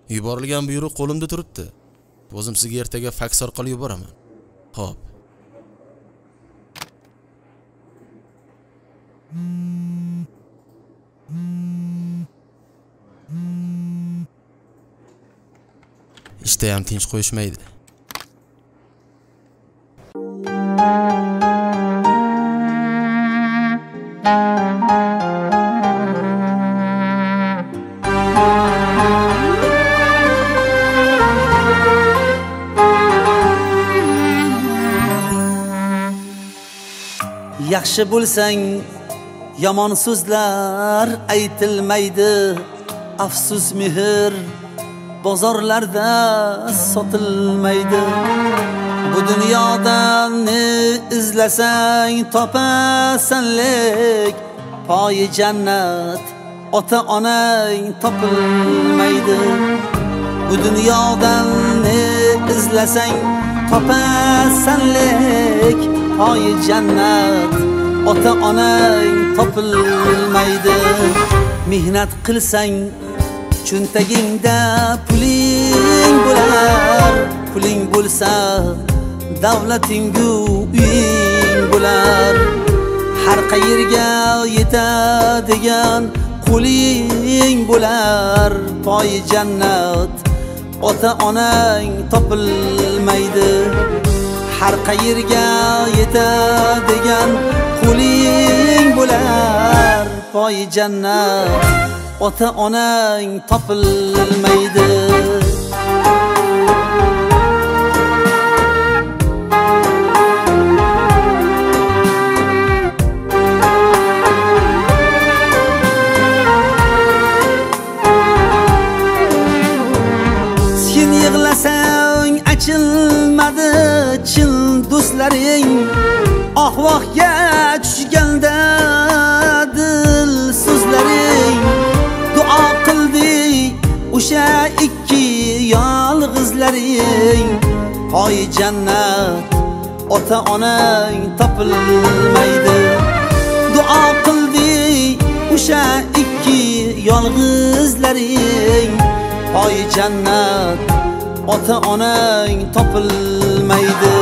Yuborilgan buyruq qo'limda turibdi. O'zim sizga ertaga faks orqali yuboraman. Xo'p. Ishda ham tinch qo'yishmaydi. Yaxshi bo'lsang yomon so'zlar aytilmaydi, afsus mehr bozorlarda sotilmaydi. Bu dunyoda ne izlasang topasanlik, poyi jannat ota onang topilmaydi. Bu dunyodan ne izlasang topasanlik, poyi jannat ota onang topilmaydi. Mehnat qilsang cho'ntagingda puling bo'lar, puling bo'lsa davlatingu uying bo'lar. Har qayerga yetadigan qo'ling bo'lar, poyi jannat ota onang topilmaydi. Har qayerga yetadigan qo'ling bo'lar, poyi jannat ota onang topilmaydi. Sen yig'lasang achilmadi chin do'stlaring, ahvohga tushganda dil so'zlaring. Duo qildi o'sha ikki yolg'izlaring, poyi jannat ota onang topilmaydi. Duo qildi o'sha ikki yolg'izlaring, poyi jannat ota onang topilmaydi.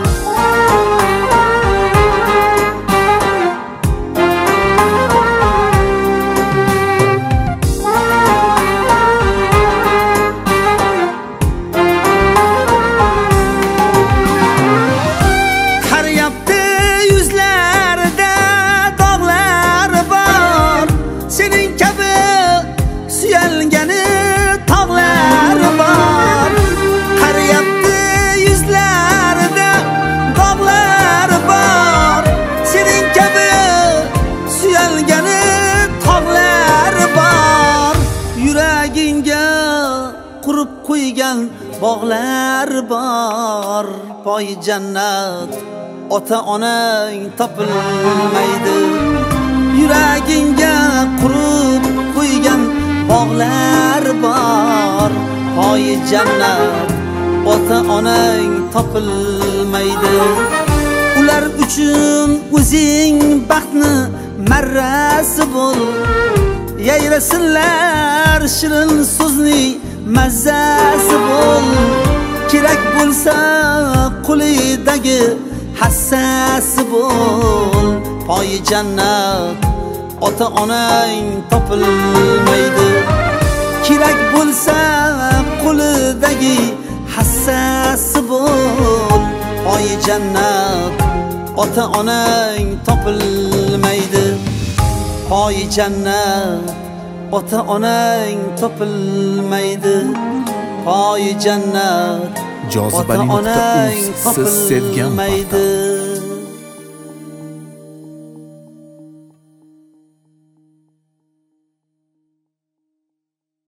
Qaryapti yuzlarda dog'lar bor, sening kabi suyalgani tog'lar bor. Qaryapti yuzlarda dog'lar bor, sening kabi suyalgani tog'lar bor. Yuragingga qurib qo'ygan bog'lar bor, poyi jannat ota onang topilmaydi. Yuragingga qurib qo'ygan bog'lar bor, poyi jannat ota onang topilmaydi. Ular uchun o'zing baxtni marrasi bo'l, yayrasinlar shirin so'zni mazzasi bo'l. Kerak bo'lsa qo'lidagi hassasi bo'l, poyi jannat ota onang topilmaydi. Kerak bo'lsa qo'lidagi hassasi bo'l, poyi jannat ota onang topilmaydi. Poyi jannat ota onang topilmaydi. Poyi jannat ota onang Jozibaning siz sevgan topilmaydi.